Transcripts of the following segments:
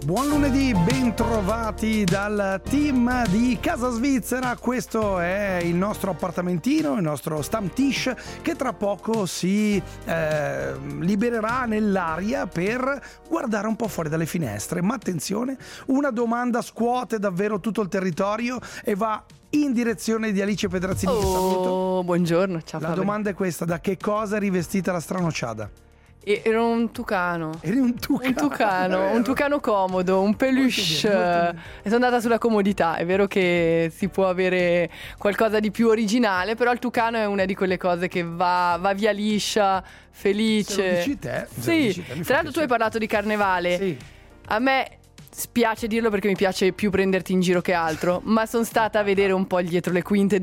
Buon lunedì, ben trovati dal team di Casa Svizzera. Questo è il nostro appartamentino, il nostro Stammtisch, che tra poco si libererà nell'aria per guardare un po' fuori dalle finestre. Ma attenzione, una domanda scuote davvero tutto il territorio e va in direzione di Alice Pedrazzini, che saluto. Buongiorno, ciao La Fabio. domanda è questa: da che cosa è rivestita la stranociada? Ero un tucano. Eri un tucano. Un tucano comodo, un peluche. Molto bene. E sono andata sulla comodità. È vero che si può avere qualcosa di più originale, però il tucano è una di quelle cose che va via liscia, felice. Se lo dici te, Sì, tra l'altro tu hai parlato di carnevale. Sì. A me spiace dirlo perché mi piace più prenderti in giro che altro, ma sono stata a vedere un po' il dietro le quinte,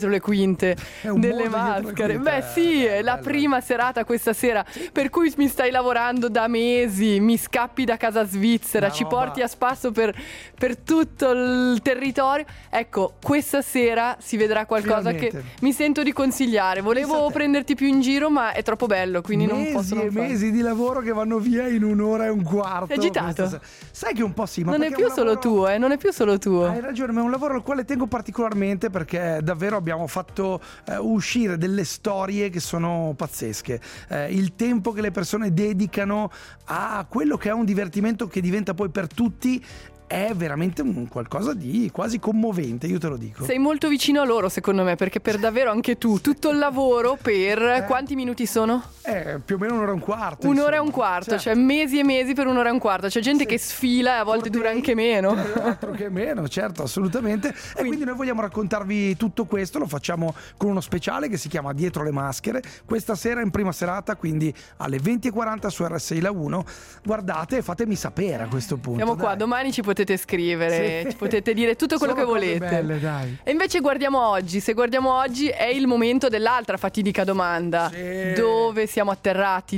È un delle mondo dietro le maschere. quinte. Beh sì, è la bello. prima serata questa sera, per cui mi stai lavorando da mesi, mi scappi da Casa Svizzera, Una ci roba- porti a spasso per tutto il territorio. Ecco, questa sera si vedrà qualcosa Finalmente. che mi sento di consigliare. Volevo Pensa a te. prenderti più in giro, ma è troppo bello, quindi non Mesi posso non e farlo. mesi di lavoro che vanno via in un'ora e un quarto. Sei agitato? Sai che un po' sì, ma Non è perché più un solo lavoro- tuo, non è più solo tuo. Hai ragione, ma è un lavoro al quale tengo particolarmente, perché davvero abbiamo fatto uscire delle storie che sono pazzesche. Il tempo che le persone dedicano a quello che è un divertimento che diventa poi per tutti è veramente un qualcosa di quasi commovente, io te lo dico. Sei molto vicino a loro, secondo me, perché per davvero anche tu, tutto il lavoro per quanti minuti sono? Più o meno un'ora e un quarto. Un'ora e insomma. un quarto, Certo. cioè mesi e mesi per un'ora e un quarto. C'è gente che sfila e a volte dura anche meno. Altro che meno, certo, assolutamente. E quindi noi vogliamo raccontarvi tutto questo, lo facciamo con uno speciale che si chiama Dietro le maschere, questa sera in prima serata, quindi alle 20:40 su RSI La 1. Guardate e fatemi sapere a questo punto. Siamo qua, dai. domani ci potete scrivere, Sì. ci potete dire tutto quello Sono che cose volete. belle, dai. E invece guardiamo oggi, se guardiamo oggi è il momento dell'altra fatidica domanda. Sì. Dove siamo atterrati?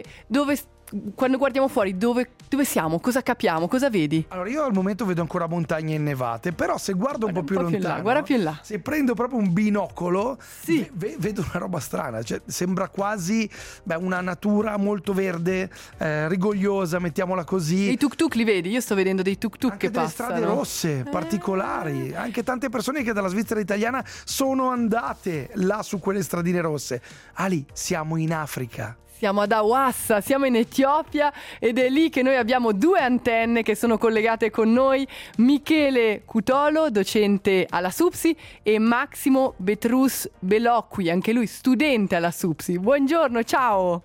Quando guardiamo fuori, dove siamo? Cosa capiamo? Cosa vedi? Allora, io al momento vedo ancora montagne innevate, però se guardo un po' più in là, lontano, guarda più in là. se prendo proprio un binocolo, Sì. vedo una roba strana, cioè sembra quasi una natura molto verde, rigogliosa, mettiamola così. I tuk-tuk li vedi? Io sto vedendo dei tuk-tuk Anche che delle passano. strade rosse particolari, anche tante persone che dalla Svizzera italiana sono andate là su quelle stradine rosse. Ali, siamo in Africa. Siamo ad Awassa, siamo in Etiopia ed è lì che noi abbiamo due antenne che sono collegate con noi, Michele Cutolo, docente alla SUPSI, e Maximo Betrus Belocqui, anche lui studente alla SUPSI. Buongiorno, ciao!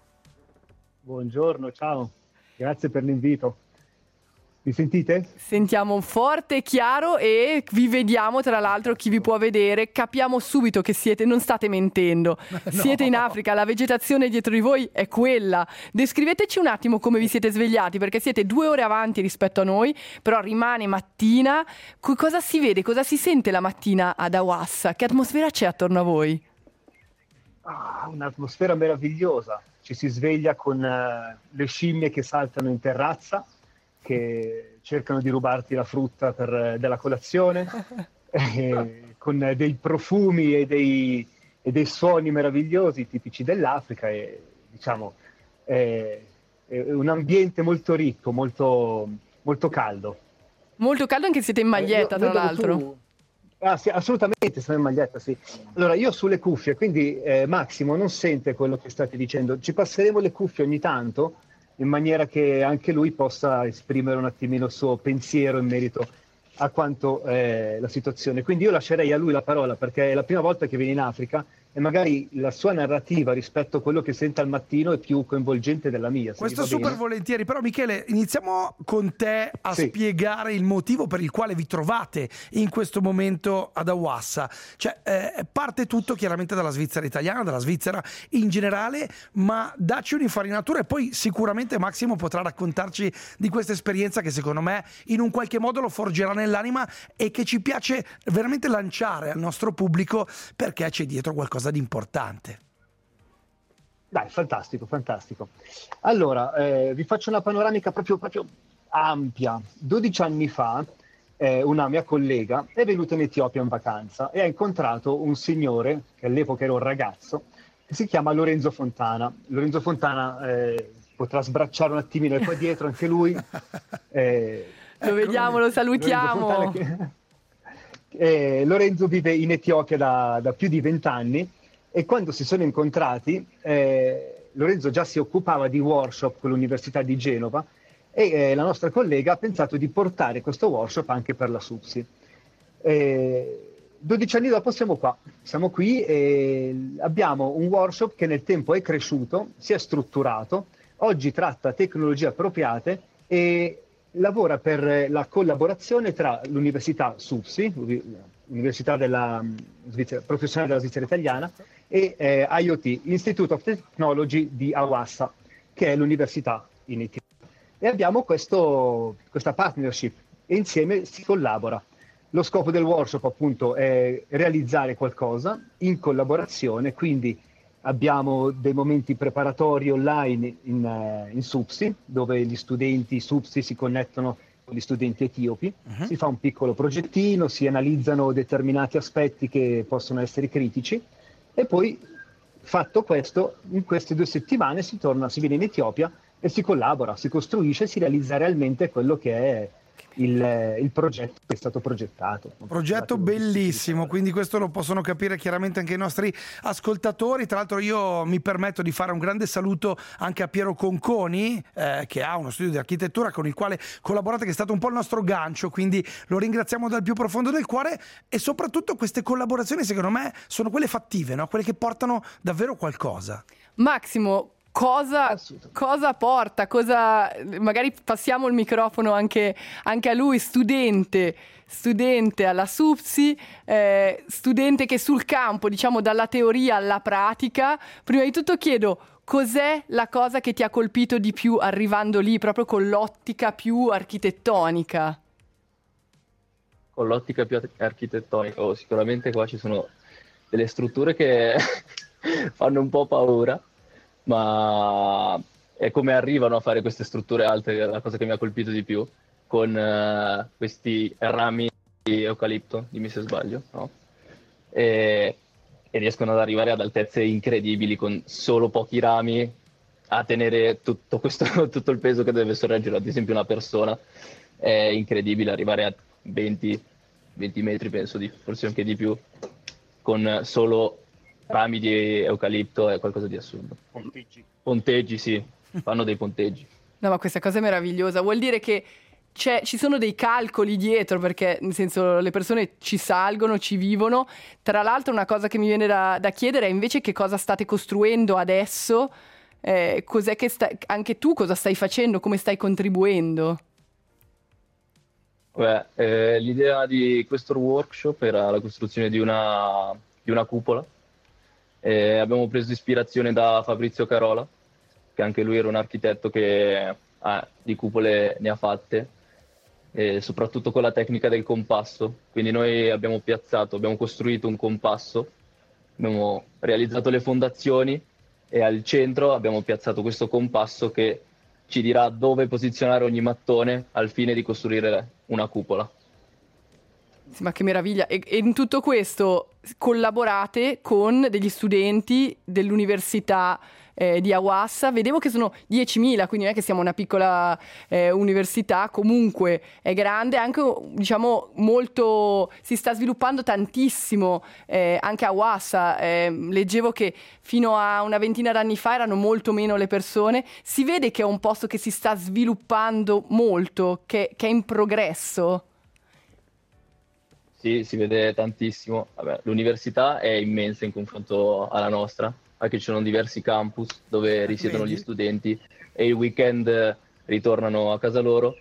Buongiorno, ciao, grazie per l'invito. Mi sentite? Sentiamo forte e chiaro e vi vediamo, tra l'altro chi vi può vedere, capiamo subito che non state mentendo, siete in Africa, la vegetazione dietro di voi è quella. Descriveteci un attimo come vi siete svegliati, perché siete 2 ore avanti rispetto a noi, però rimane mattina. Cosa si vede, cosa si sente la mattina ad Awassa? Che atmosfera c'è attorno a voi? Un'atmosfera meravigliosa, ci si sveglia con le scimmie che saltano in terrazza, che cercano di rubarti la frutta della colazione, con dei profumi e dei suoni meravigliosi tipici dell'Africa, e diciamo è un ambiente molto ricco, molto, molto caldo. Molto caldo anche se siete in maglietta, tra Vedo che l'altro. Sì, assolutamente, sono in maglietta, sì. Allora, io ho sulle cuffie, quindi Massimo non sente quello che state dicendo. Ci passeremo le cuffie ogni tanto, in maniera che anche lui possa esprimere un attimino il suo pensiero in merito a quanto è la situazione. Quindi io lascerei a lui la parola, perché è la prima volta che viene in Africa e magari la sua narrativa rispetto a quello che sente al mattino è più coinvolgente della mia. Questo super volentieri, però Michele, iniziamo con te a spiegare il motivo per il quale vi trovate in questo momento ad Awassa. Cioè, parte tutto chiaramente dalla Svizzera italiana, dalla Svizzera in generale, ma dacci un'infarinatura e poi sicuramente Massimo potrà raccontarci di questa esperienza che secondo me in un qualche modo lo forgerà nell'anima e che ci piace veramente lanciare al nostro pubblico, perché c'è dietro qualcosa di importante. Dai, fantastico, fantastico. Allora, vi faccio una panoramica proprio ampia. 12 anni fa una mia collega è venuta in Etiopia in vacanza e ha incontrato un signore, che all'epoca era un ragazzo, che si chiama Lorenzo Fontana. Lorenzo Fontana potrà sbracciare un attimino qua dietro anche lui. Lo vediamo, lo salutiamo. Lorenzo vive in Etiopia da più di 20 anni e quando si sono incontrati Lorenzo già si occupava di workshop con l'Università di Genova e la nostra collega ha pensato di portare questo workshop anche per la SUPSI. 12 anni dopo siamo qui e abbiamo un workshop che nel tempo è cresciuto, si è strutturato, oggi tratta tecnologie appropriate e lavora per la collaborazione tra l'Università SUPSI, l'Università Professionale della Svizzera Italiana, e IoT, Institute of Technology di Awassa, che è l'università in Etiopia. E abbiamo questa partnership e insieme si collabora. Lo scopo del workshop appunto è realizzare qualcosa in collaborazione, quindi abbiamo dei momenti preparatori online in SUPSI, dove gli studenti SUPSI si connettono con gli studenti etiopi, si fa un piccolo progettino, si analizzano determinati aspetti che possono essere critici e poi, fatto questo, in queste 2 settimane si viene in Etiopia e si collabora, si costruisce, si realizza realmente quello che è il progetto che è stato progettato. Progetto bellissimo, quindi questo lo possono capire chiaramente anche i nostri ascoltatori. Tra l'altro io mi permetto di fare un grande saluto anche a Piero Conconi, che ha uno studio di architettura con il quale collaborate, che è stato un po' il nostro gancio, quindi lo ringraziamo dal più profondo del cuore. E soprattutto queste collaborazioni secondo me sono quelle fattive, no? Quelle che portano davvero qualcosa. Massimo, cosa porta? Magari passiamo il microfono anche a lui, studente alla SUPSI, studente che sul campo, diciamo dalla teoria alla pratica. Prima di tutto chiedo, cos'è la cosa che ti ha colpito di più arrivando lì, proprio con l'ottica più architettonica? Con l'ottica più architettonica, sicuramente qua ci sono delle strutture che fanno un po' paura, ma è come arrivano a fare queste strutture alte, che è la cosa che mi ha colpito di più, con questi rami di eucalipto, dimmi se sbaglio, no? E riescono ad arrivare ad altezze incredibili con solo pochi rami, a tenere tutto il peso che deve sorreggere, ad esempio una persona. È incredibile arrivare a 20 metri, penso, forse anche di più, con solo rami di eucalipto. È qualcosa di assurdo. Ponteggi, sì, fanno dei ponteggi. No, ma questa cosa è meravigliosa, vuol dire che ci sono dei calcoli dietro, perché nel senso le persone ci salgono, ci vivono. Tra l'altro una cosa che mi viene da chiedere è invece che cosa state costruendo adesso, cos'è che anche tu cosa stai facendo, come stai contribuendo? L'idea di questo workshop era la costruzione di una cupola. Abbiamo preso ispirazione da Fabrizio Carola, che anche lui era un architetto che di cupole ne ha fatte, soprattutto con la tecnica del compasso. Quindi noi abbiamo costruito un compasso, abbiamo realizzato le fondazioni e al centro abbiamo piazzato questo compasso che ci dirà dove posizionare ogni mattone al fine di costruire una cupola. Sì, ma che meraviglia! E in tutto questo collaborate con degli studenti dell'università di Awassa. Vedevo che sono 10.000, quindi non è che siamo una piccola università, comunque è grande, anche diciamo molto, si sta sviluppando tantissimo anche a Awassa. Leggevo che fino a una ventina d'anni fa erano molto meno le persone. Si vede che è un posto che si sta sviluppando molto, che è in progresso. Sì, si vede tantissimo. Vabbè, l'università è immensa in confronto alla nostra, anche ci sono diversi campus dove risiedono gli studenti e il weekend ritornano a casa loro.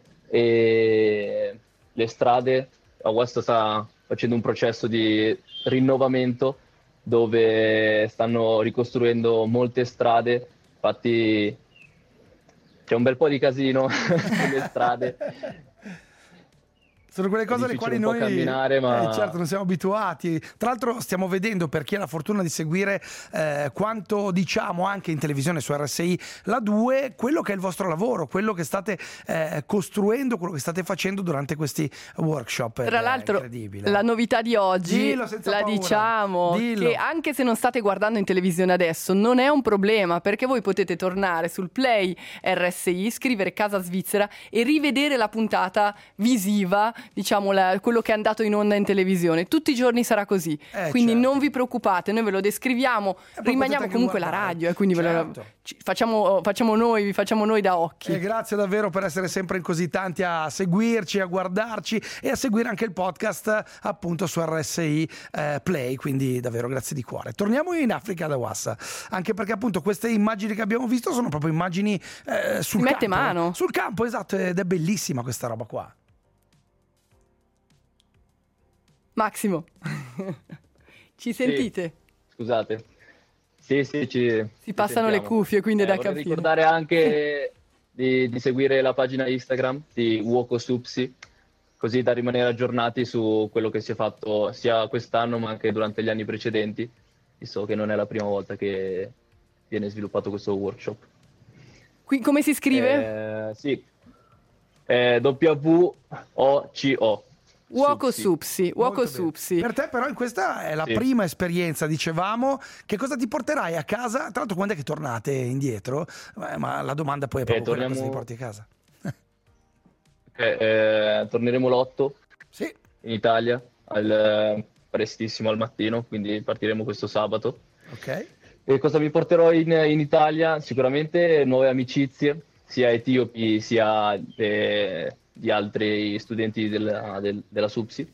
E le strade, Awassa sta facendo un processo di rinnovamento dove stanno ricostruendo molte strade, infatti c'è un bel po' di casino sulle strade. Sono quelle cose alle quali noi camminare, ma certo non siamo abituati. Tra l'altro stiamo vedendo, per chi ha la fortuna di seguire quanto diciamo anche in televisione su RSI la 2, quello che è il vostro lavoro, quello che state costruendo, quello che state facendo durante questi workshop. Tra l'altro la novità di oggi la paura. diciamo Dillo. che anche se non state guardando in televisione adesso non è un problema, perché voi potete tornare sul Play RSI, scrivere Casa Svizzera e rivedere la puntata visiva, diciamo quello che è andato in onda in televisione. Tutti i giorni sarà così, quindi certo. non vi preoccupate, noi ve lo descriviamo, rimaniamo comunque la radio, quindi certo. vi facciamo noi da occhi. Grazie davvero per essere sempre in così tanti a seguirci, a guardarci e a seguire anche il podcast appunto su RSI Play, quindi davvero grazie di cuore. Torniamo in Africa da Wassa, anche perché appunto queste immagini che abbiamo visto sono proprio immagini sul campo. Mette mano. Sul campo, esatto, ed è bellissima questa roba qua. Massimo, ci sentite? Sì, scusate. Sì, si passano le cuffie, quindi da capire. Vorrei ricordare anche di seguire la pagina Instagram di Uoko Supsi, così da rimanere aggiornati su quello che si è fatto sia quest'anno ma anche durante gli anni precedenti, visto che non è la prima volta che viene sviluppato questo workshop. Qui come si scrive? Sì, WOCO. Uoko Supsi. Per te però in questa è la prima esperienza, dicevamo. Che cosa ti porterai a casa? Tra l'altro quando è che tornate indietro? Ma la domanda poi è proprio quella, cosa ti porti a casa? Torneremo l'8 in Italia, prestissimo al mattino, quindi partiremo questo sabato. Ok. E cosa mi porterò in Italia? Sicuramente nuove amicizie, sia etiopi sia di altri studenti della SUPSI,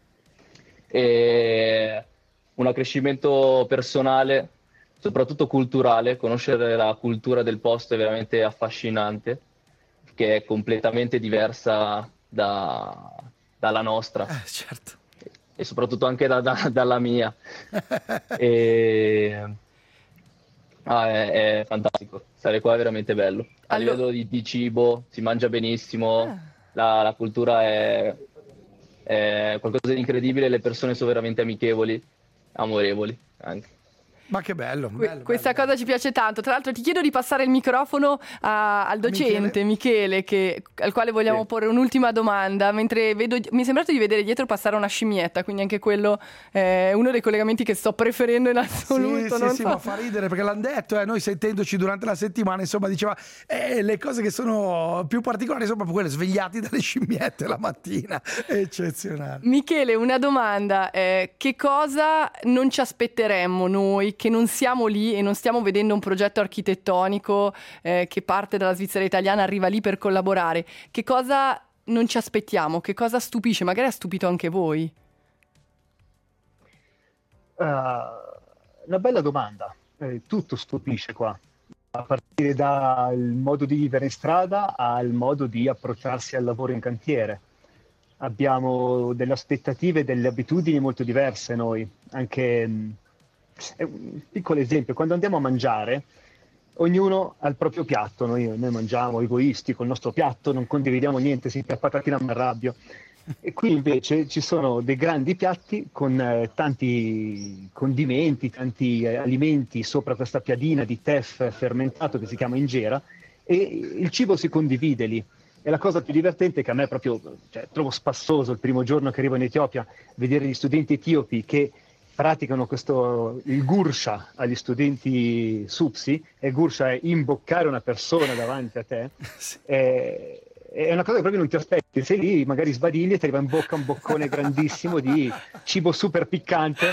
e un accrescimento personale, soprattutto culturale. Conoscere la cultura del posto è veramente affascinante, che è completamente diversa dalla nostra, certo. E soprattutto anche dalla mia. È fantastico, stare qua è veramente bello. A livello di cibo si mangia benissimo. La cultura è qualcosa di incredibile, le persone sono veramente amichevoli, amorevoli anche. Ma che bello, questa cosa ci piace tanto. Tra l'altro ti chiedo di passare il microfono al docente Michele al quale vogliamo porre un'ultima domanda, mentre mi è sembrato di vedere dietro passare una scimmietta, quindi anche quello è uno dei collegamenti che sto preferendo in assoluto. Sì, ma fa ridere perché l'hanno detto, noi sentendoci durante la settimana, insomma, diceva le cose che sono più particolari sono proprio quelle, svegliati dalle scimmiette la mattina. Eccezionale. Michele, una domanda, che cosa non ci aspetteremmo noi, che non siamo lì e non stiamo vedendo un progetto architettonico che parte dalla Svizzera italiana, arriva lì per collaborare? Che cosa non ci aspettiamo? Che cosa stupisce? Magari ha stupito anche voi? Una bella domanda. Tutto stupisce qua, a partire dal modo di vivere in strada al modo di approcciarsi al lavoro in cantiere. Abbiamo delle aspettative, delle abitudini molto diverse noi, anche. Un piccolo esempio: quando andiamo a mangiare, ognuno ha il proprio piatto, noi mangiamo egoisti col nostro piatto, non condividiamo niente, se a patatina mi arrabbio. E qui invece ci sono dei grandi piatti con tanti condimenti, tanti alimenti sopra questa piadina di teff fermentato che si chiama injera, e il cibo si condivide lì. E la cosa più divertente è che a me proprio, trovo spassoso il primo giorno che arrivo in Etiopia vedere gli studenti etiopi che praticano il gursha agli studenti SUPSI, e gursha è imboccare una persona davanti a te. È una cosa che proprio non ti aspetti. Sei lì, magari sbadigli e ti arriva in bocca un boccone grandissimo di cibo super piccante.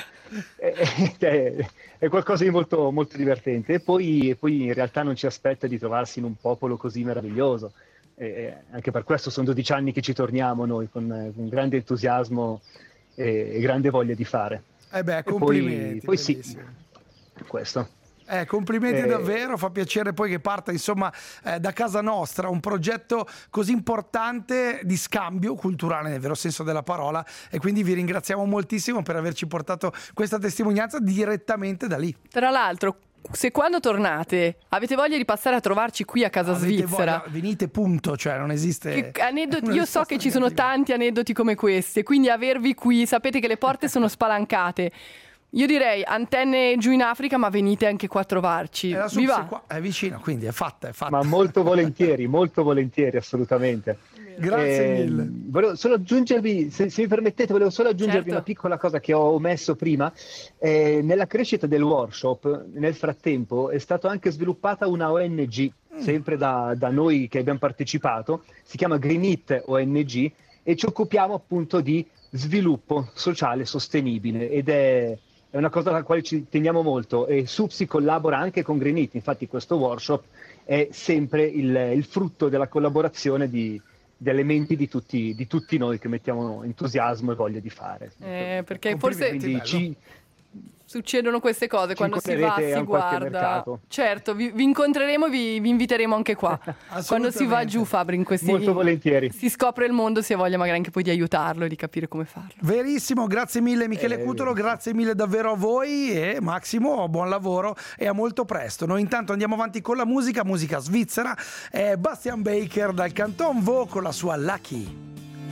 È qualcosa di molto, molto divertente. E poi in realtà non ci aspetta di trovarsi in un popolo così meraviglioso. Anche per questo sono 12 anni che ci torniamo noi, con grande entusiasmo e grande voglia di fare. Complimenti. Poi sì, questo. Complimenti davvero, fa piacere poi che parta insomma da casa nostra un progetto così importante di scambio culturale nel vero senso della parola, e quindi vi ringraziamo moltissimo per averci portato questa testimonianza direttamente da lì. Tra l'altro se quando tornate avete voglia di passare a trovarci qui a casa svizzera, venite, punto, cioè non esiste aneddoti, io so che ci sono tanti aneddoti come questi, quindi avervi qui, sapete che le porte sono spalancate. Io direi antenne giù in Africa, ma venite anche qua a trovarci. Vi va? È vicino, quindi è fatta. Ma molto volentieri, assolutamente. Grazie mille. Volevo solo aggiungervi, se mi permettete, Certo. una piccola cosa che ho omesso prima. Nella crescita del workshop, nel frattempo, è stata anche sviluppata una ONG, sempre da noi che abbiamo partecipato, si chiama Green It ONG, e ci occupiamo appunto di sviluppo sociale sostenibile, ed è una cosa alla quale ci teniamo molto, e SUPSI collabora anche con Green It. Infatti questo workshop è sempre il frutto della collaborazione di elementi di tutti noi che mettiamo entusiasmo e voglia di fare. Perché forse succedono queste cose quando si va, si guarda. Certo, vi incontreremo, vi inviteremo anche qua. Quando si va giù, Fabri, in questi molto volentieri. Si scopre il mondo, si ha voglia magari anche poi di aiutarlo e di capire come farlo. Verissimo, grazie mille Michele Cutolo, grazie mille davvero a voi, e Massimo, buon lavoro e a molto presto. Noi intanto andiamo avanti con la musica svizzera. Bastian Baker dal Canton Vaud con la sua Lucky.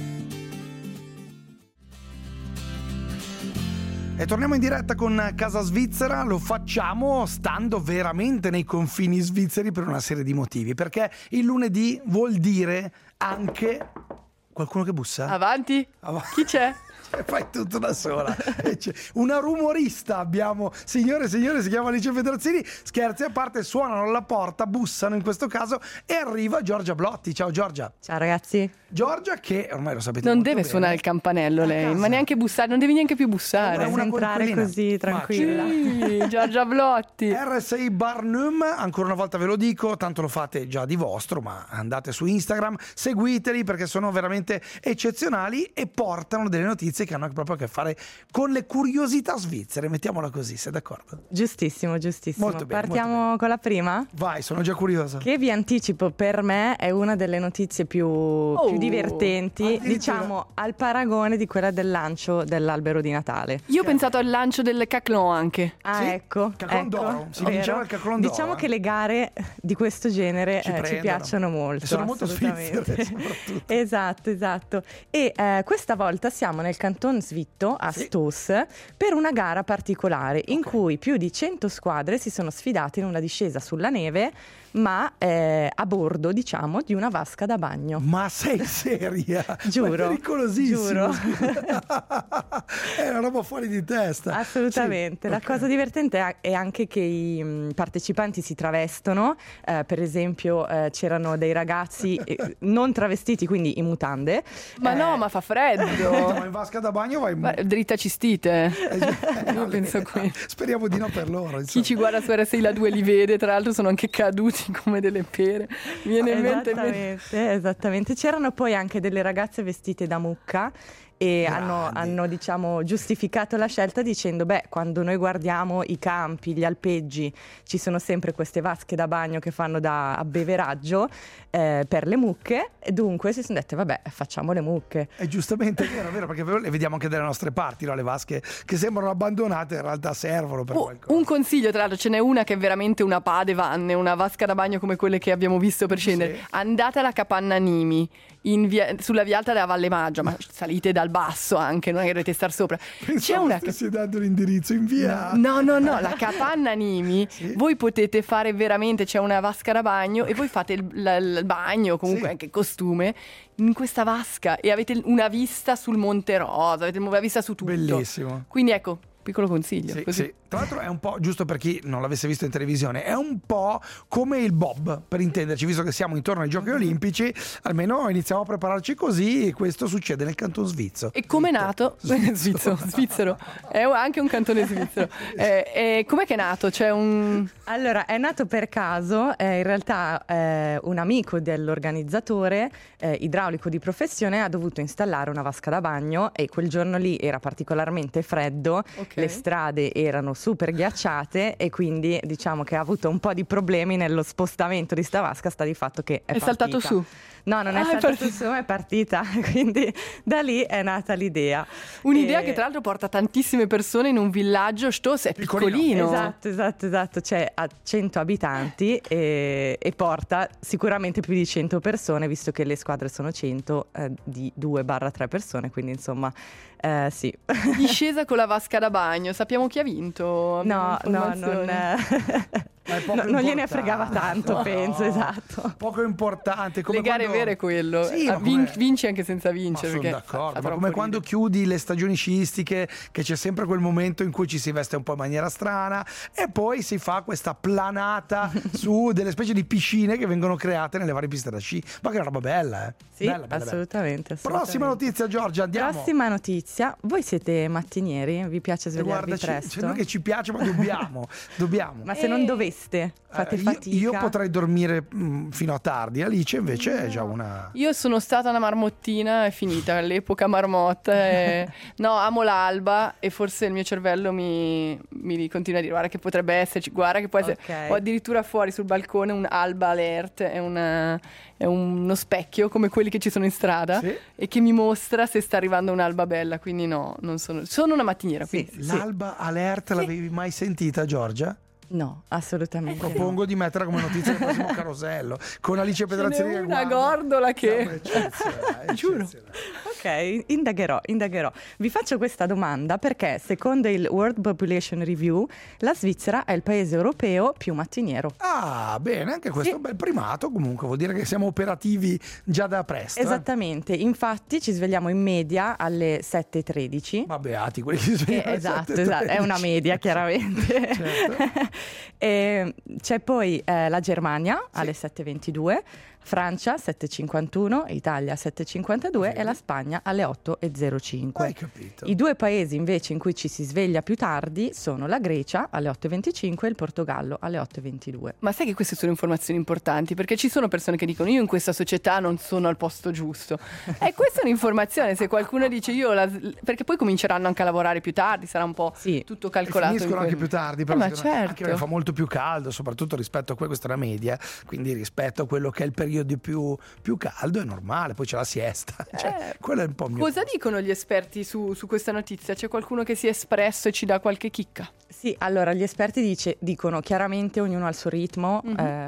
E torniamo in diretta con Casa Svizzera, lo facciamo stando veramente nei confini svizzeri per una serie di motivi, perché il lunedì vuol dire anche qualcuno che bussa? Avanti? Chi c'è? Fai tutto da sola. Una rumorista abbiamo, signore e signori, si chiama Alice Pedrazzini. Scherzi a parte, suonano alla porta, bussano in questo caso, e arriva Giorgia Blotti. Ciao Giorgia. Ciao ragazzi. Giorgia, che ormai lo sapete, non molto deve bene, suonare il campanello lei, ma neanche bussare, non devi neanche più bussare. Una entrare così tranquilla. Sì, Giorgia Blotti. RSI Barnum, ancora una volta ve lo dico, tanto lo fate già di vostro, ma andate su Instagram, seguiteli perché sono veramente eccezionali e portano delle notizie che hanno proprio a che fare con le curiosità svizzere, mettiamola così, sei d'accordo? Giustissimo. Molto bene, Partiamo molto bene. con la prima? Vai, sono già curiosa. Che vi anticipo, per me è una delle notizie più divertenti, diciamo al paragone di quella del lancio dell'albero di Natale. Io ho pensato al lancio del Caclon anche. Ah, Sì? ecco. Caclon d'oro, si diceva il Caclon d'oro. Diciamo che le gare di questo genere ci piacciono molto. E sono molto assolutamente. svizzere soprattutto. Esatto. E questa volta siamo nel Canton Svitto, a Stoss, per una gara particolare in cui più di 100 squadre si sono sfidate in una discesa sulla neve, ma a bordo, diciamo, di una vasca da bagno. Ma sei seria? Giuro. Ma è pericolosissimo. Giuro. È una roba fuori di testa. Assolutamente. Sì, La cosa divertente è anche che i partecipanti si travestono. Per esempio c'erano dei ragazzi non travestiti, quindi in mutande. Ma no, ma fa freddo. Ma in vasca da bagno vai. Dritta cistite. Io penso qui. Speriamo di no per loro. Insomma. Chi ci guarda su RSI La 2 li vede, tra l'altro sono anche caduti come delle pere. Mi viene in mente. Esattamente. C'erano poi anche delle ragazze vestite da mucca e hanno diciamo giustificato la scelta dicendo quando noi guardiamo i campi, gli alpeggi, ci sono sempre queste vasche da bagno che fanno da abbeveraggio per le mucche, e dunque si sono dette facciamo le mucche. È giustamente vero, perché le vediamo anche dalle nostre parti, no? Le vasche che sembrano abbandonate in realtà servono per qualcosa. Un consiglio, tra l'altro, ce n'è una che è veramente una padevanne, una vasca da bagno come quelle che abbiamo visto per scendere. Sì. Andate alla Capanna Nimi sulla via Alta della Valle Maggia, ma salite dal basso anche, non è che dovete star sopra. C'è una stessi dando l'indirizzo in via. No, la Capanna Nimi, sì. Voi potete fare veramente, c'è una vasca da bagno e voi fate il bagno, comunque anche il costume in questa vasca e avete una vista sul Monte Rosa, avete una vista su tutto. Bellissimo. Quindi ecco, piccolo consiglio. Sì. Tra l'altro è un po', giusto per chi non l'avesse visto in televisione, è un po' come il bob, per intenderci, visto che siamo intorno ai Giochi Olimpici, almeno iniziamo a prepararci così, e questo succede nel Canton Svizzero. E come è nato? Svizzero, è anche un cantone svizzero. Com'è che è nato? Allora, è nato per caso, in realtà un amico dell'organizzatore, idraulico di professione, ha dovuto installare una vasca da bagno e quel giorno lì era particolarmente freddo le strade erano super ghiacciate e quindi diciamo che ha avuto un po' di problemi nello spostamento di sta vasca, sta di fatto che è saltato su. No, non è saltato su, è partita, quindi da lì è nata l'idea. Un'idea che tra l'altro porta tantissime persone in un villaggio, Stos è piccolino. Esatto, cioè ha 100 abitanti e porta sicuramente più di 100 persone, visto che le squadre sono 100 di 2-3 persone, quindi insomma sì. Discesa con la vasca da bagno, sappiamo chi ha vinto? No, non gliene fregava tanto, penso, esatto. Poco importante. Come le gare vere quello. Sì, vinci anche senza vincere. Sono d'accordo, ma come quando chiudi le stagioni sciistiche, che c'è sempre quel momento in cui ci si veste un po' in maniera strana e poi si fa questa planata su delle specie di piscine che vengono create nelle varie piste da sci. Ma che roba bella, Sì, bella. Assolutamente. Prossima notizia, Giorgia, andiamo. Prossima notizia. Voi siete mattinieri? Vi piace svegliarvi presto? Non che ci piace, ma dobbiamo. Ma se non doveste, fate fatica? Io potrei dormire fino a tardi. Alice invece è già una... Io sono stata una marmottina, è finita l'epoca marmotta. No, amo l'alba e forse il mio cervello mi continua a dire guarda che potrebbe esserci, guarda che può essere. Okay. Ho addirittura fuori sul balcone un alba alert, è uno specchio come quelli che ci sono in strada, sì, e che mi mostra se sta arrivando un'alba bella, quindi no, non sono una mattiniera. Sì, l'alba alert l'avevi mai sentita, Giorgia? No, assolutamente. Propongo di metterla come notizia del prossimo carosello con Alice Pedrazzini. Una gordola che giuro. Ok, indagherò. Vi faccio questa domanda perché secondo il World Population Review la Svizzera è il paese europeo più mattiniero. Ah, bene, anche questo è un bel primato, comunque vuol dire che siamo operativi già da presto. Esattamente, infatti ci svegliamo in media alle 7:13. Ma beati quelli che si svegliano. Esatto, è una media chiaramente. Certo. E c'è poi la Germania alle 7:22, Francia 7:51, Italia 7:52 e la Spagna alle 8:05. Hai capito. I due paesi invece in cui ci si sveglia più tardi sono la Grecia alle 8:25 e il Portogallo alle 8:22. Ma sai che queste sono informazioni importanti, perché ci sono persone che dicono io in questa società non sono al posto giusto. E questa è un'informazione, se qualcuno dice perché poi cominceranno anche a lavorare più tardi, sarà un po' tutto calcolato. E finiscono anche più tardi, però ma certo. Anche fa molto più caldo, soprattutto rispetto a questa è una media, quindi rispetto a quello che è il periodo più caldo è normale, poi c'è la siesta, cioè, quello è un po' mio. Cosa dicono gli esperti su questa notizia? C'è qualcuno che si è espresso e ci dà qualche chicca? Sì, allora gli esperti dicono chiaramente ognuno ha il suo ritmo,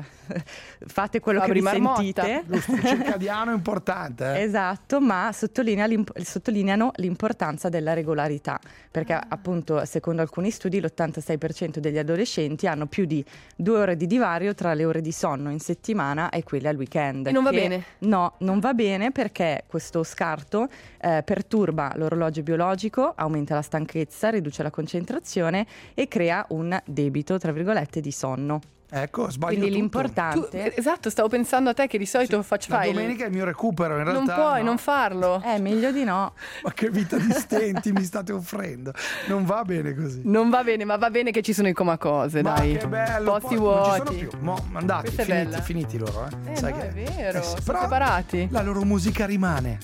fate quello che vi sentite. Il circadiano è importante. Esatto, ma sottolineano l'importanza della regolarità, perché appunto secondo alcuni studi l'86% degli adolescenti hanno più di 2 ore di divario tra le ore di sonno in settimana e quelle al weekend. E non va bene? No, non va bene perché questo scarto perturba l'orologio biologico, aumenta la stanchezza, riduce la concentrazione e crea un debito, tra virgolette, di sonno. Ecco, sbaglio. Quindi tutto. l'importante... Esatto, stavo pensando a te che di solito fai. La domenica è il mio recupero, in realtà. Non puoi non farlo. Meglio di no. Ma che vita di stenti mi state offrendo. Non va bene così. Non va bene, ma va bene che ci sono i comacose, ma dai. Che bello. Posti vuoti. vuoti. Non ci sono più. Andati, finiti loro. Sai no, che... è vero, sono però separati. La loro musica rimane.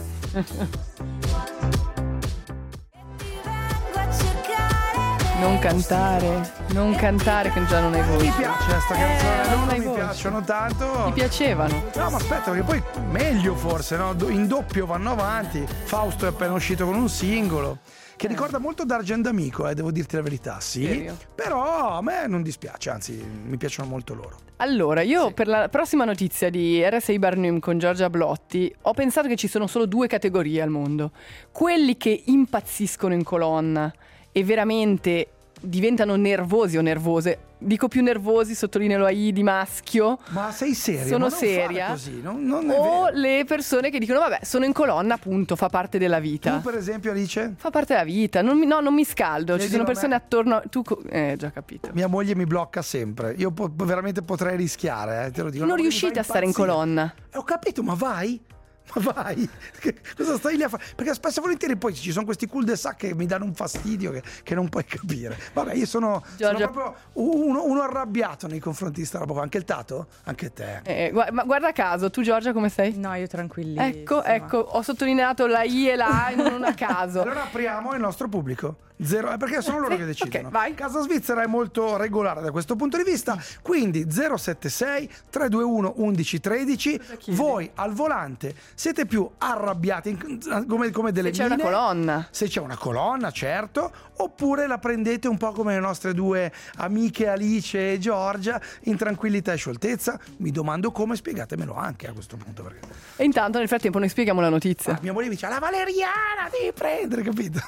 Non cantare che già non hai voce. Mi piace sta canzone, non mi voce. piacciono tanto. Ti piacevano? No, ma aspetta, perché poi meglio forse, no? In doppio vanno avanti. Fausto è appena uscito con un singolo che ricorda molto D'Argent D'Amico, devo dirti la verità, sì. Serio? Però a me non dispiace, anzi mi piacciono molto loro. Allora, io per la prossima notizia di RSI Barnum con Giorgia Blotti ho pensato che ci sono solo 2 categorie al mondo. Quelli che impazziscono in colonna e veramente diventano nervosi o nervose. Dico più nervosi, sottolineo la I di maschio. Ma sei seria? Sono ma non seria. Fare così, non è o vero. le persone che dicono vabbè, sono in colonna, appunto, fa parte della vita. Tu per esempio, Alice? Fa parte della vita, non mi scaldo. Ci sono persone attorno. Già capito. Mia moglie mi blocca sempre. Io veramente potrei rischiare, te lo dico. Non riuscite a stare in colonna. Ho capito, ma vai. Ma vai, cosa stai lì a fare? Perché spesso e volentieri poi ci sono questi cul-de-sac che mi danno un fastidio che non puoi capire. Vabbè, io sono proprio uno arrabbiato nei confronti di sta roba. Anche il Tato? Anche te. Ma guarda caso, tu Giorgia come sei? No, io tranquillissima. Ecco, ho sottolineato la I e la A non a caso. Allora apriamo il nostro pubblico. perché sono loro che decidono. Okay, vai. Casa Svizzera è molto regolare da questo punto di vista, quindi 076 321 1113. Voi al volante siete più arrabbiati come delle Se c'è una colonna. Se c'è una colonna, certo, oppure la prendete un po' come le nostre due amiche Alice e Giorgia, in tranquillità e scioltezza. Mi domando come, spiegatemelo anche a questo punto, perché E intanto nel frattempo noi spieghiamo la notizia. mia moglie dice: la valeriana devi prendere, capito?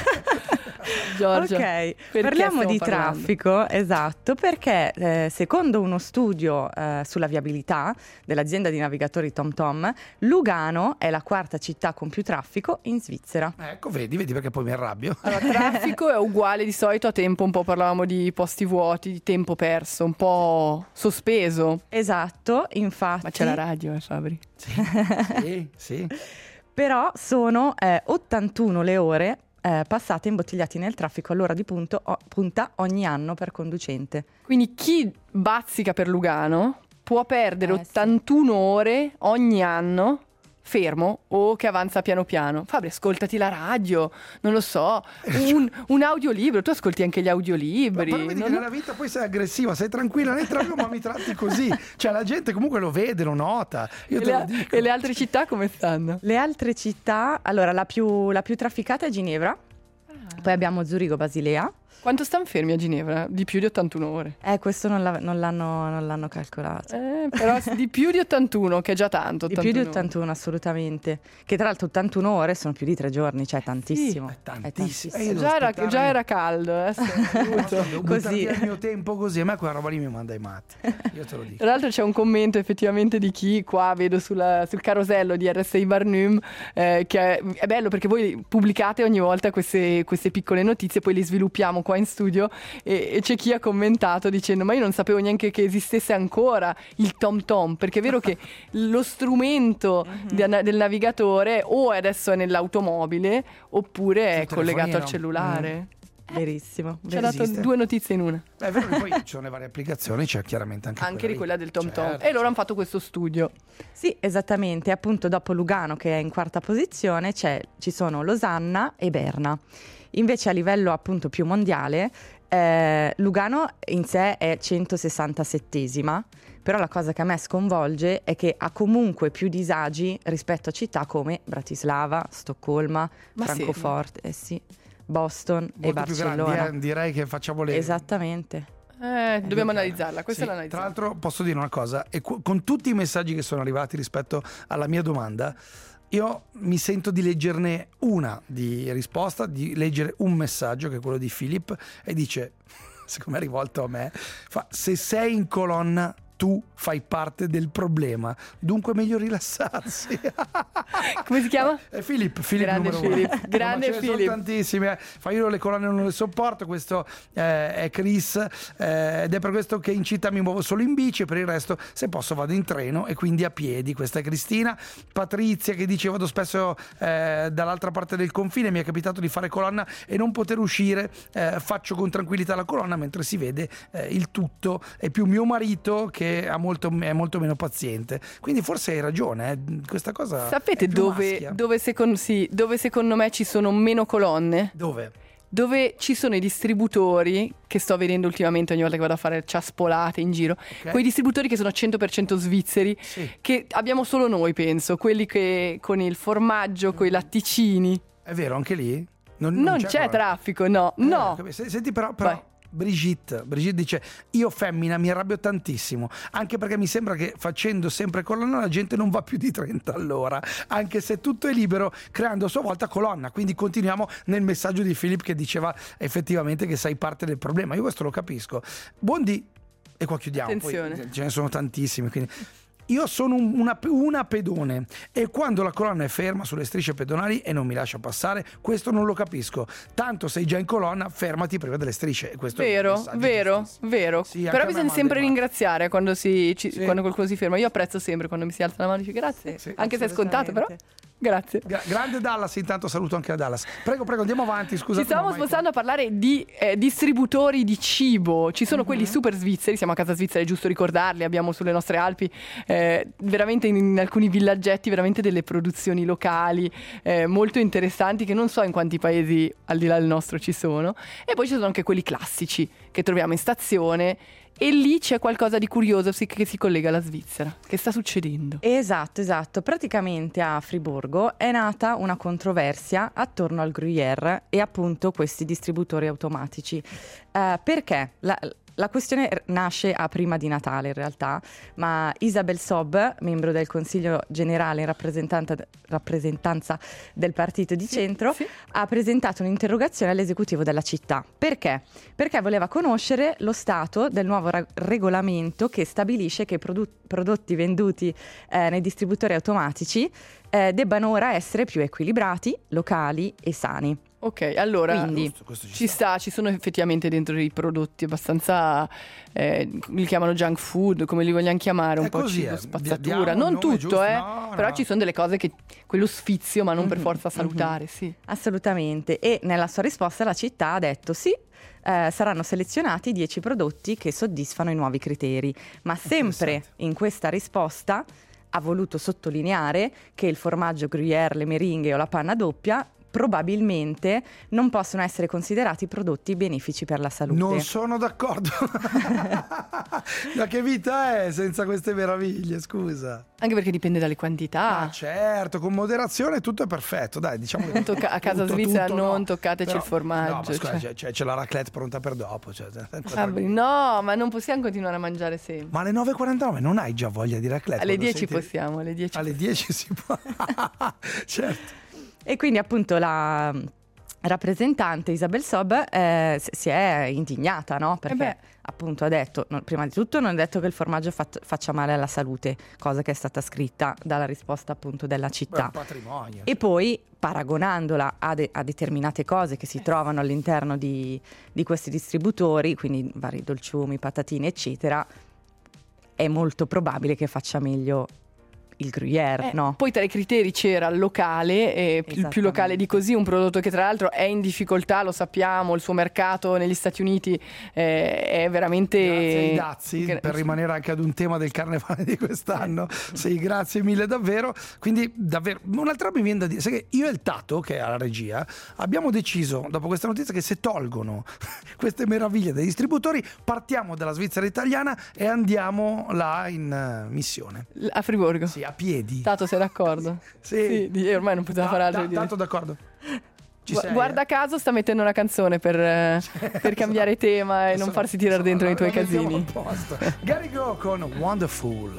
Giorgia, Ok, perché parliamo stiamo di parlando? traffico, esatto, perché secondo uno studio sulla viabilità dell'azienda di navigatori TomTom, Lugano è la quarta città con più traffico in Svizzera. Ecco, vedi perché poi mi arrabbio. Allora, traffico è uguale di solito a tempo, un po' parlavamo di posti vuoti, di tempo perso, un po' sospeso. Esatto, infatti. Ma c'è la radio, Fabri. Sì. Però sono 81 le ore passate imbottigliati nel traffico all'ora di punta ogni anno per conducente. Quindi chi bazzica per Lugano può perdere Sì. 81 ore ogni anno fermo o che avanza piano piano. Fabri, ascoltati la radio, non lo so, un audiolibro, tu ascolti anche gli audiolibri. Però vedi che nella vita poi sei aggressiva, sei tranquilla nel traffico, ma mi tratti così. Cioè la gente comunque lo vede, lo nota. Io te lo dico. E le altre città come stanno? Le altre città, allora la più trafficata è Ginevra, poi abbiamo Zurigo, Basilea. Quanto stanno fermi a Ginevra? Di più di 81 ore. Questo non l'hanno calcolato. Però di più di 81, che è già tanto. Di più di 81. 81 assolutamente. Che tra l'altro 81 ore sono più di 3 giorni, cioè tantissimo. È tantissimo. tantissimo. Già era caldo. Adesso. Devo Così. buttare via il mio tempo così, a me quella roba lì mi manda i matti. Io te lo dico. Tra l'altro c'è un commento effettivamente di chi qua vedo sul carosello di RSI Barnum che è bello perché voi pubblicate ogni volta queste piccole notizie, poi le sviluppiamo qua in studio e c'è chi ha commentato dicendo: ma io non sapevo neanche che esistesse ancora il TomTom, perché è vero che lo strumento del navigatore o adesso è nell'automobile oppure è Sul collegato al telefonino. cellulare. Verissimo. Ci ha dato Esiste. 2 notizie in una. È vero che poi ci sono le varie applicazioni, c'è chiaramente anche Di quella del TomTom. Certo, E loro hanno fatto questo studio. Sì, esattamente. Appunto dopo Lugano, che è in quarta posizione, ci sono Losanna e Berna. Invece a livello appunto più mondiale, Lugano in sé è 167esima, però la cosa che a me sconvolge è che ha comunque più disagi rispetto a città come Bratislava, Stoccolma, Ma Francoforte, sì, Boston e molto più Barcellona. grandi, direi che facciamo le... Esattamente. Dobbiamo analizzarla. Questa Sì, l'analizziamo. tra l'altro posso dire una cosa, e con tutti i messaggi che sono arrivati rispetto alla mia domanda, io mi sento di leggerne una di risposta, di leggere un messaggio che è quello di Philip, e dice, secondo me è rivolto a me, se sei in colonna tu fai parte del problema, dunque è meglio rilassarsi. Come si chiama? È Philip Grande numero uno. Philip, grande Ma ce ne sono Philip. tantissime. Io le colonne non le sopporto, questo è Chris, ed è per questo che in città mi muovo solo in bici e per il resto se posso vado in treno e quindi a piedi. Questa è Cristina. Patrizia che dice: vado spesso dall'altra parte del confine, mi è capitato di fare colonna e non poter uscire, faccio con tranquillità la colonna mentre si vede il tutto. È più mio marito che è molto meno paziente, quindi forse hai ragione, questa cosa. Sapete è più maschia. dove secondo me ci sono meno colonne? Dove ci sono i distributori, che sto vedendo ultimamente ogni volta che vado a fare ciaspolate in giro, quei distributori che sono 100% svizzeri, Sì. che abbiamo solo noi, penso, quelli che con il formaggio, con i latticini. È vero, anche lì? Non c'è colonna. traffico, no. Senti però Vai. Brigitte dice: io femmina mi arrabbio tantissimo, anche perché mi sembra che facendo sempre colonna la gente non va più di 30 all'ora, anche se tutto è libero, creando a sua volta colonna. Quindi continuiamo nel messaggio di Philip che diceva effettivamente che sei parte del problema. Io questo lo capisco. Buondì, e qua chiudiamo. Attenzione. Poi ce ne sono tantissimi, quindi io sono una pedone e quando la colonna è ferma sulle strisce pedonali e non mi lascia passare, questo non lo capisco. Tanto sei già in colonna, fermati prima delle strisce. E questo è un messaggio giustissimo. Vero. Sì, anche Però a me bisogna manda sempre i matti. ringraziare quando quando qualcuno si ferma. Io apprezzo sempre quando mi si alza la mano e dice grazie, Sì. anche se è scontato, però Grazie. Grande Dallas, intanto saluto anche a Dallas. Prego, andiamo avanti, scusa. Ci stavamo spostando a parlare di distributori di cibo. Ci sono quelli super svizzeri, siamo a Casa Svizzera, è giusto ricordarli, abbiamo sulle nostre Alpi veramente in alcuni villaggetti veramente delle produzioni locali molto interessanti che non so in quanti paesi al di là del nostro ci sono. E poi ci sono anche quelli classici che troviamo in stazione. E lì c'è qualcosa di curioso che si collega alla Svizzera. Che sta succedendo? Esatto. Praticamente a Friburgo è nata una controversia attorno al Gruyère e appunto questi distributori automatici. Perché? La questione nasce a prima di Natale in realtà, ma Isabel Sob, membro del Consiglio Generale in rappresentanza del Partito di Centro, ha presentato un'interrogazione all'esecutivo della città. Perché? Perché voleva conoscere lo stato del nuovo regolamento che stabilisce che i prodotti venduti nei distributori automatici debbano ora essere più equilibrati, locali e sani. Ok, allora quindi ci sono effettivamente dentro i prodotti abbastanza, li chiamano junk food, come li vogliamo chiamare, un po' cibo spazzatura, non tutto, però ci sono delle cose che, quello sfizio, ma non per forza salutare, sì. Assolutamente, e nella sua risposta la città ha detto sì, saranno selezionati 10 prodotti che soddisfano i nuovi criteri, ma sempre in questa risposta ha voluto sottolineare che il formaggio Gruyère, le meringhe o la panna doppia probabilmente non possono essere considerati prodotti benefici per la salute. Non sono d'accordo. Ma che vita è senza queste meraviglie, scusa? Anche perché dipende dalle quantità. Ah, certo, con moderazione tutto è perfetto, dai, diciamo che a Casa Svizzera non no. toccateci Però, il formaggio. No, ma scusa, c'è la raclette pronta per dopo. No, ma non possiamo continuare a mangiare sempre. Ma alle 9.49 non hai già voglia di raclette? Alle 10 possiamo, alle 10. Alle 10 si può. Certo. E quindi appunto la rappresentante Isabel Sob si è indignata, no? Perché appunto ha detto, prima di tutto non ha detto che il formaggio faccia male alla salute, cosa che è stata scritta dalla risposta appunto della città. Beh, un patrimonio. E poi paragonandola a determinate cose che si trovano all'interno di questi distributori, quindi vari dolciumi, patatine eccetera, è molto probabile che faccia meglio il Gruyère, no? Poi tra i criteri c'era il locale, il più locale di così, un prodotto che tra l'altro è in difficoltà, lo sappiamo, il suo mercato negli Stati Uniti è veramente... Grazie ai dazi, per rimanere anche ad un tema del carnevale di quest'anno. Sì, grazie mille davvero. Quindi davvero, un'altra mi viene da dire, sai che io e il Tato, che è alla regia, abbiamo deciso, dopo questa notizia, che se tolgono queste meraviglie dai distributori, partiamo dalla Svizzera italiana e andiamo là in missione. A Friburgo? Sì, a piedi. Tato, sei d'accordo? Sì. Ormai non poteva fare altro. Tanto d'accordo. Guarda caso sta mettendo una canzone per cambiare tema e non farsi tirare dentro nei tuoi casini. Gary Go con Wonderful.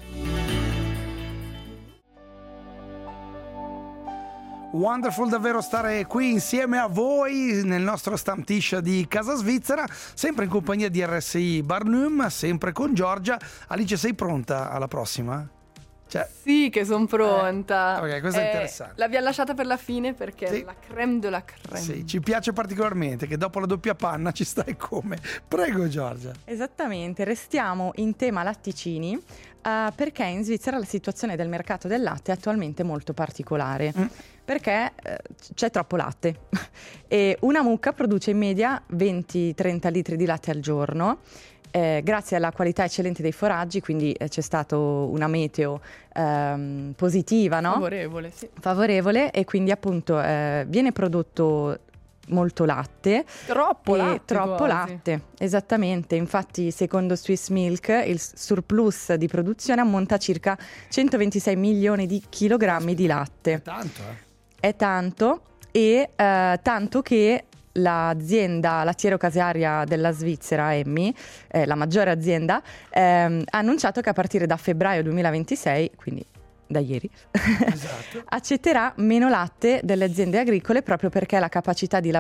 Wonderful davvero stare qui insieme a voi nel nostro Stammtisch di Casa Svizzera, sempre in compagnia di RSI Barnum, sempre con Giorgia. Alice, sei pronta alla prossima? Sì, che sono pronta. Ok, questo è interessante. L'abbiamo lasciata per la fine perché è la crème de la crème. Sì, ci piace particolarmente che dopo la doppia panna ci stai come. Prego Giorgia. Esattamente, restiamo in tema latticini perché in Svizzera la situazione del mercato del latte è attualmente molto particolare. Perché c'è troppo latte e una mucca produce in media 20-30 litri di latte al giorno. Grazie alla qualità eccellente dei foraggi, quindi c'è stato una meteo positiva, no? Favorevole, sì. Favorevole, e quindi appunto viene prodotto molto latte. Troppo latte, esattamente. Infatti, secondo Swiss Milk, il surplus di produzione ammonta a circa 126 milioni di chilogrammi di latte. È tanto, È tanto, e tanto che l'azienda lattiero-casearia della Svizzera, Emmi, la maggiore azienda, ha annunciato che a partire da febbraio 2026, quindi da ieri, esatto, accetterà meno latte delle aziende agricole proprio perché le capacità di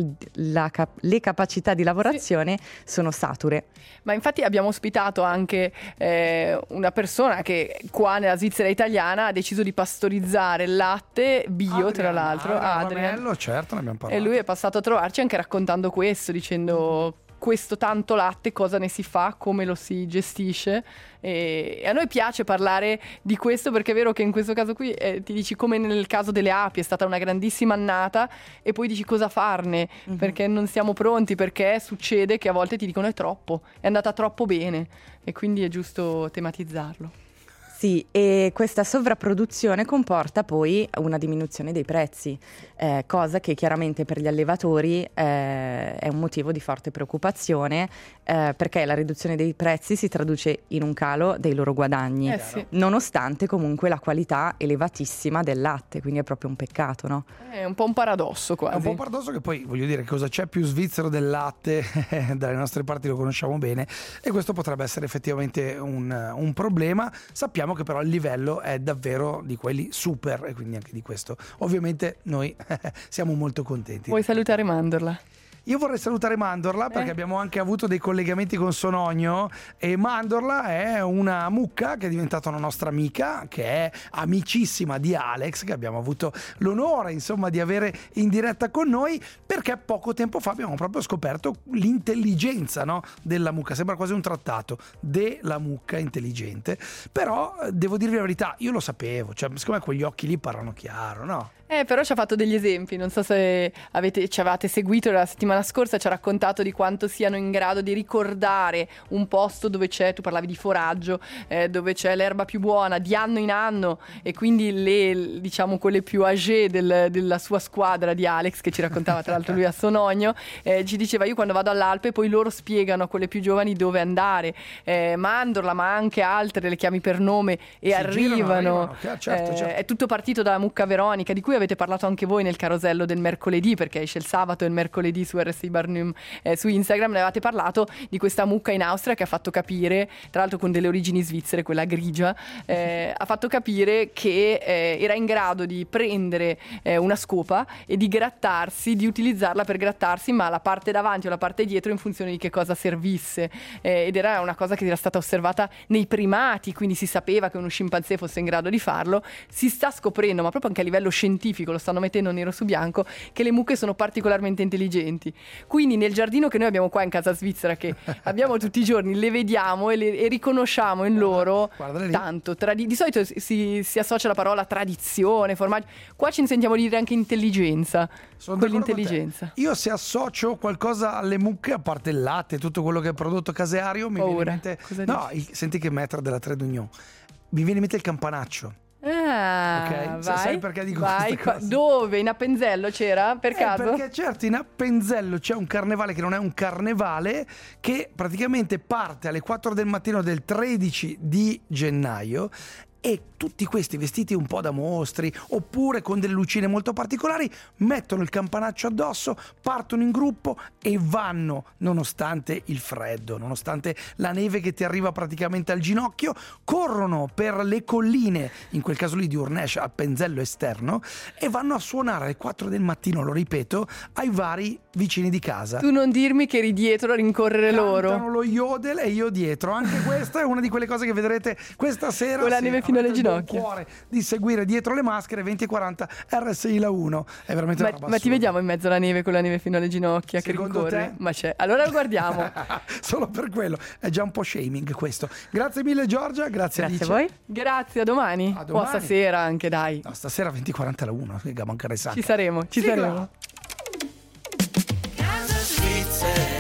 lavorazione sono sature. Ma infatti abbiamo ospitato anche una persona che qua nella Svizzera italiana ha deciso di pastorizzare il latte bio, tra l'altro, Adrian. Certo, ne abbiamo parlato. E lui è passato a trovarci anche raccontando questo, dicendo questo tanto latte cosa ne si fa, come lo si gestisce. E a noi piace parlare di questo, perché è vero che in questo caso qui ti dici, come nel caso delle api, è stata una grandissima annata, e poi dici cosa farne, perché non siamo pronti, perché succede che a volte ti dicono è troppo, è andata troppo bene, e quindi è giusto tematizzarlo. Sì, e questa sovrapproduzione comporta poi una diminuzione dei prezzi, cosa che chiaramente per gli allevatori è un motivo di forte preoccupazione, perché la riduzione dei prezzi si traduce in un calo dei loro guadagni, Sì. nonostante comunque la qualità elevatissima del latte, quindi è proprio un peccato, no? È un po' un paradosso quasi. È un po' un paradosso, che poi, voglio dire, cosa c'è più svizzero del latte? Dalle nostre parti lo conosciamo bene, e questo potrebbe essere effettivamente un problema. Sappiamo che però il livello è davvero di quelli super, e quindi anche di questo ovviamente noi siamo molto contenti. Vuoi salutare Mandorla? Io vorrei salutare Mandorla, perché abbiamo anche avuto dei collegamenti con Sonogno, e Mandorla è una mucca che è diventata una nostra amica, che è amicissima di Alex, che abbiamo avuto l'onore insomma di avere in diretta con noi, perché poco tempo fa abbiamo proprio scoperto l'intelligenza, no, della mucca. Sembra quasi un trattato della mucca intelligente, però devo dirvi la verità, io lo sapevo, cioè secondo me quegli occhi lì parlano chiaro, no? Però ci ha fatto degli esempi, non so se ci avevate seguito la settimana scorsa, ci ha raccontato di quanto siano in grado di ricordare un posto dove c'è, tu parlavi di foraggio, dove c'è l'erba più buona di anno in anno, e quindi diciamo quelle più âgée della sua squadra di Alex, che ci raccontava tra l'altro lui a Sonogno, ci diceva: io quando vado all'Alpe poi loro spiegano a quelle più giovani dove andare, Mandorla ma anche altre le chiami per nome e arrivano. Certo. È tutto partito dalla mucca Veronica, di cui avete parlato anche voi nel carosello del mercoledì, perché esce il sabato e il mercoledì su RSI Barnum, su Instagram ne avevate parlato, di questa mucca in Austria che ha fatto capire, tra l'altro con delle origini svizzere, quella grigia, ha fatto capire che era in grado di prendere una scopa e di grattarsi, di utilizzarla per grattarsi, ma la parte davanti o la parte dietro in funzione di che cosa servisse, ed era una cosa che era stata osservata nei primati, quindi si sapeva che uno scimpanzé fosse in grado di farlo. Si sta scoprendo, ma proprio anche a livello scientifico, lo stanno mettendo nero su bianco, che le mucche sono particolarmente intelligenti. Quindi nel giardino che noi abbiamo qua in casa svizzera, che abbiamo tutti i giorni, le vediamo e riconosciamo in loro tanto. Di solito si associa la parola tradizione, formaggio. Qua ci sentiamo dire anche intelligenza. Quell'intelligenza. Io, se associo qualcosa alle mucche, a parte il latte, tutto quello che è prodotto caseario, mi viene in mente... senti che metra della Trade Union. Mi viene in mente il campanaccio. Ok, vai, sai perché dico questa cosa? Dove? In Appenzello c'era, per caso? Perché certo, in Appenzello c'è un carnevale che non è un carnevale, che praticamente parte alle 4 del mattino del 13 di gennaio, e tutti questi vestiti un po' da mostri, oppure con delle lucine molto particolari, mettono il campanaccio addosso, partono in gruppo e vanno, nonostante il freddo, nonostante la neve che ti arriva praticamente al ginocchio, corrono per le colline, in quel caso lì di Urnesch, Appenzello esterno, e vanno a suonare alle 4 del mattino, lo ripeto, ai vari vicini di casa. Tu non dirmi che eri dietro a rincorrere loro. Cantano lo yodel e io dietro. Anche questa è una di quelle cose che vedrete questa sera. Con la neve fino alle ginocchia. Cuore di seguire dietro le maschere 20:40 RSI la 1. È veramente una roba ma ti vediamo in mezzo alla neve, con la neve fino alle ginocchia, secondo che rincorre? Te? Ma c'è. Allora lo guardiamo. Solo per quello. È già un po' shaming questo. Grazie mille Giorgia, grazie Alice. A voi. Grazie, a domani. A domani. O stasera anche, dai. No, stasera 20:40 la 1, che mancare sacca. Ci saremo. Sigla. Casa Svizzera.